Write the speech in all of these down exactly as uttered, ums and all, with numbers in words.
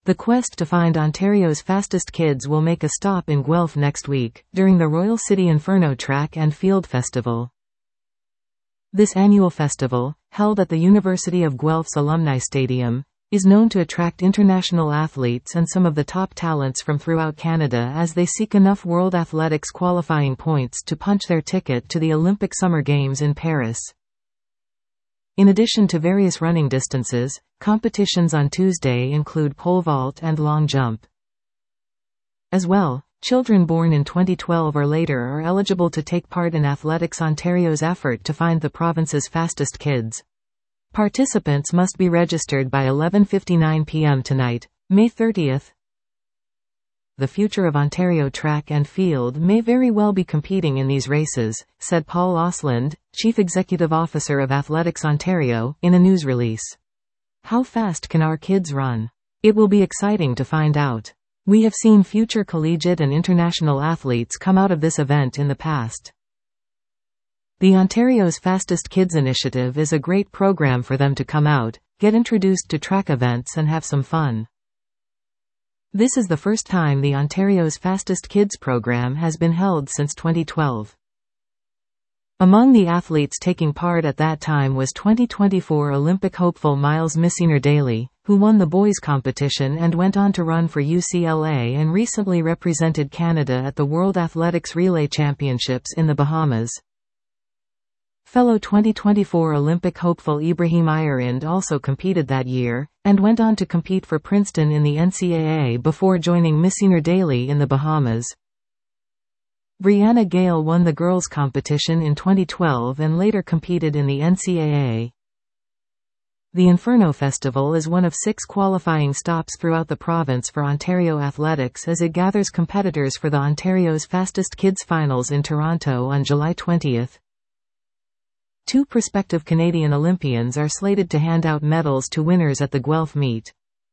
The quest to find Ontario's fastest kids will make a stop in Guelph next week, during the Royal City Inferno Track and Field Festival. This annual festival, held at the University of Guelph's Alumni Stadium, is known to attract international athletes and some of the top talents from throughout Canada as they seek enough World Athletics qualifying points to punch their ticket to the Olympic Summer Games in Paris. In addition to various running distances, competitions on Tuesday include pole vault and long jump. As well, children born in twenty twelve or later are eligible to take part in Athletics Ontario's effort to find the province's fastest kids. Participants must be registered by eleven fifty-nine p m tonight, May thirtieth. The future of Ontario track and field may very well be competing in these races, said Paul Osland, Chief Executive Officer of Athletics Ontario, in a news release. How fast can our kids run? It will be exciting to find out. We have seen future collegiate and international athletes come out of this event in the past. The Ontario's Fastest Kids initiative is a great program for them to come out, get introduced to track events and have some fun. This is the first time the Ontario's Fastest Kids program has been held since twenty twelve. Among the athletes taking part at that time was twenty twenty-four Olympic hopeful Miles Messiner-Daly, who won the boys competition and went on to run for U C L A and recently represented Canada at the World Athletics Relay Championships in the Bahamas. Fellow twenty twenty-four Olympic hopeful Ibrahim Ayarind also competed that year, and went on to compete for Princeton in the N C A A before joining Messiner-Daly in the Bahamas. Brianna Gale won the girls' competition in twenty twelve and later competed in the N C A A. The Inferno Festival is one of six qualifying stops throughout the province for Ontario athletics as it gathers competitors for the Ontario's Fastest Kids Finals in Toronto on July twentieth. Two prospective Canadian Olympians are slated to hand out medals to winners at the Guelph meet.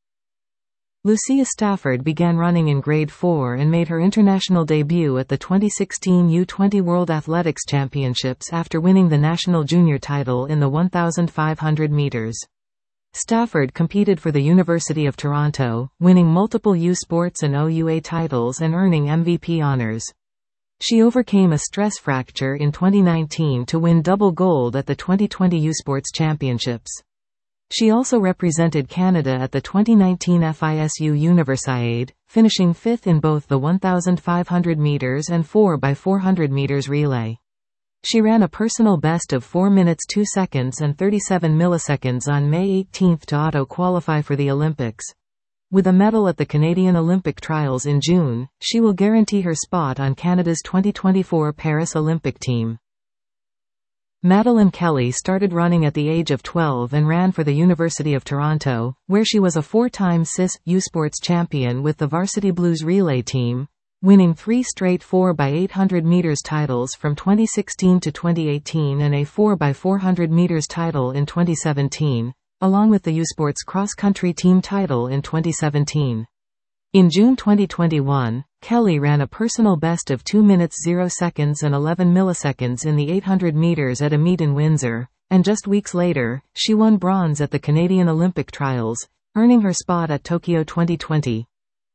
Lucia Stafford began running in grade four and made her international debut at the twenty sixteen U twenty World Athletics Championships after winning the national junior title in the one thousand five hundred meters. Stafford competed for the University of Toronto, winning multiple U Sports and O U A titles and earning M V P honors. She overcame a stress fracture in twenty nineteen to win double gold at the twenty twenty U Sports Championships. She also represented Canada at the twenty nineteen F I S U Universiade, finishing fifth in both the one thousand five hundred meters and four by four hundred meters relay. She ran a personal best of four minutes two seconds and thirty-seven milliseconds on May eighteenth to auto-qualify for the Olympics. With a medal at the Canadian Olympic Trials in June, she will guarantee her spot on Canada's twenty twenty-four Paris Olympic team. Madeline Kelly started running at the age of twelve and ran for the University of Toronto, where she was a four-time C I S U Sports champion with the Varsity Blues relay team, winning three straight four by eight hundred meters titles from twenty sixteen to twenty eighteen and a four by four hundred meters title in twenty seventeen. Along with the U Sports cross-country team title in twenty seventeen. In June twenty twenty-one, Kelly ran a personal best of two minutes zero seconds and eleven milliseconds in the eight hundred meters at a meet in Windsor, and just weeks later, she won bronze at the Canadian Olympic Trials, earning her spot at Tokyo twenty twenty.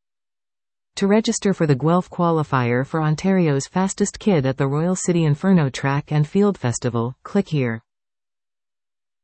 To register for the Guelph qualifier for Ontario's Fastest Kid at the Royal City Inferno Track and Field Festival, click here.